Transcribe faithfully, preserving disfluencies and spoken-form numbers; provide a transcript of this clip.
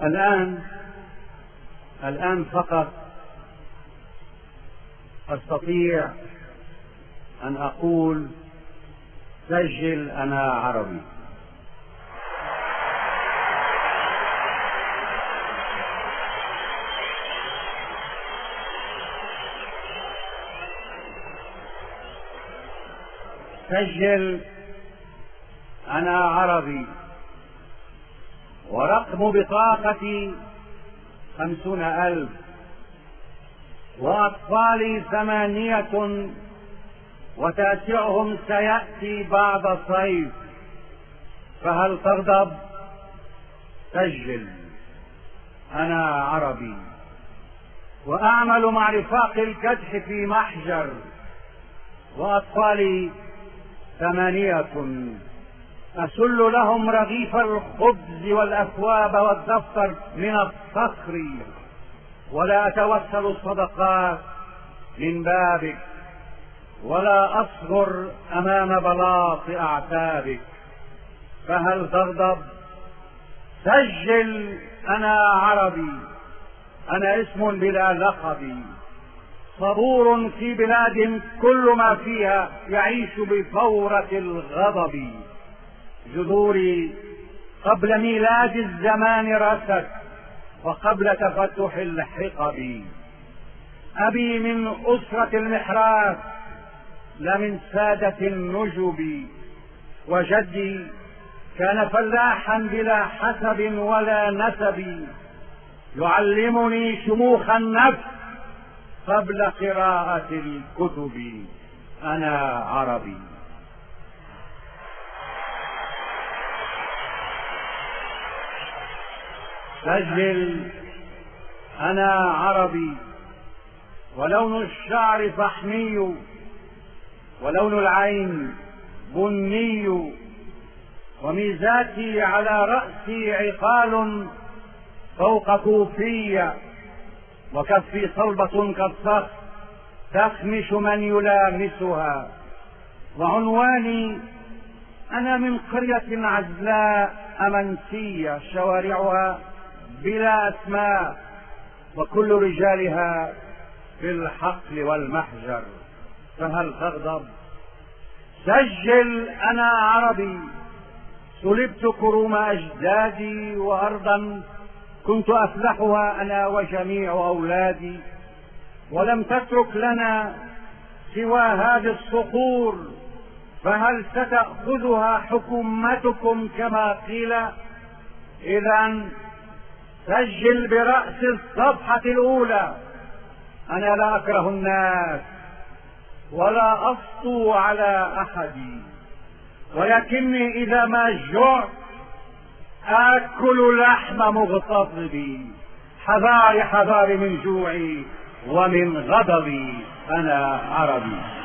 الآن الآن فقط أستطيع أن أقول: سجل أنا عربي. سجل أنا عربي، ورقم بطاقتي خمسون ألف، وأطفالي ثمانية، وتاسعهم سيأتي بعد صيف، فهل تغضب؟ سجل أنا عربي. وأعمل مع رفاق الكدح في محجر، وأطفالي ثمانية، أسل لهم رغيف الخبز والأكواب والدفتر من الصخر، ولا أتوسل الصدقات من بابك، ولا أصبر أمام بلاط أعتابك، فهل تغضب؟ سجل أنا عربي. أنا اسم بلا لقب، صبور في بلاد كل ما فيها يعيش بفورة الغضب. جذوري قبل ميلاد الزمان رست، وقبل تفتح الحقب. أبي من أسرة المحراث، لا من سادة النجب. وجدي كان فلاحا بلا حسب ولا نسب، يعلمني شموخ النفس قبل قراءة الكتب. أنا عربي. سجل أنا عربي. ولون الشعر فحمي، ولون العين بني، وميزاتي على رأسي عقال فوق كوفية، وكفي صلبة كالصخر تخمش من يلامسها. وعنواني: أنا من قرية عزلاء أمنسية، شوارعها بلا أسماء، وكل رجالها في الحقل والمحجر، فهل تغضب؟ سجل أنا عربي. سلبت كروم أجدادي، وأرضا كنت أفلحها أنا وجميع أولادي، ولم تترك لنا سوى هذه الصخور، فهل ستأخذها حكومتكم كما قيل؟ إذن سجل برأس الصفحة الأولى: أنا لا أكره الناس ولا أسطو على أحد، ولكني إذا ما جعت آكل لحم مغتصبي. حذاري حذاري من جوعي ومن غضبي. أنا عربي.